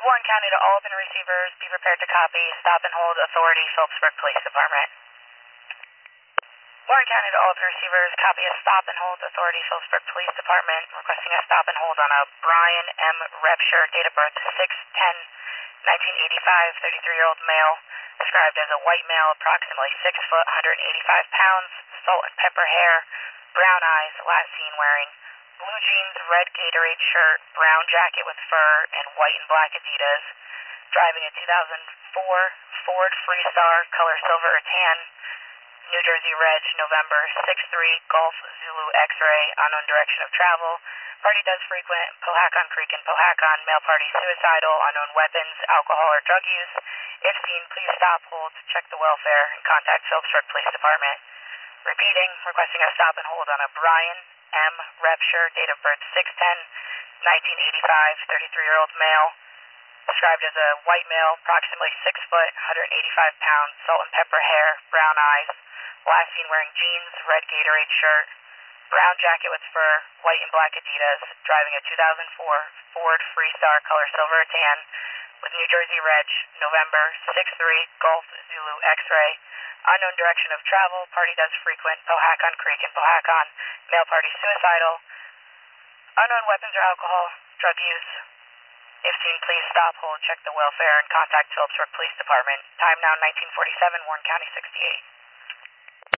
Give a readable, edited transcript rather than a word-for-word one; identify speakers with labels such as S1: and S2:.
S1: Warren County to all open receivers, be prepared to copy. Stop and hold authority, Phillipsburg Police Department. Warren County to all open receivers, copy a stop and hold authority, Phillipsburg Police Department, requesting a stop and hold on a Brian M. Rebsher, date of birth 6/10/1985, 33-year-old male, described as a white male, approximately 6 foot, 185 pounds, salt and pepper hair, brown eyes, last seen wearing blue jeans, red Gatorade shirt, brown jacket with fur, and white and black Adidas, driving a 2004 Ford Freestar, color silver or tan, New Jersey Reg, November 6-3, Golf Zulu X-ray, unknown direction of travel. Party does frequent Powhatan Creek and Powhatan. Male party suicidal, unknown weapons, alcohol or drug use. If seen, please stop, hold, check the welfare, and contact Phillipsburg Police Department. Repeating, requesting a stop and hold on a Brian M. Rebsher, date of birth 6/10/1985, 33-year-old male, described as a white male, approximately 6 foot, 185 pounds, salt and pepper hair, brown eyes, last seen wearing jeans, red Gatorade shirt, brown jacket with fur, white and black Adidas, driving a 2004 Ford Freestar, color silver or tan, with New Jersey Reg, November 6-3, Golf Zulu X-ray, unknown direction of travel. Party does frequent Powhatan Creek and Powhatan. Male party suicidal, unknown weapons or alcohol, drug use. If seen, please stop, hold, check the welfare, and contact Phillipsburg Police Department. Time now 1947, Warren County 68.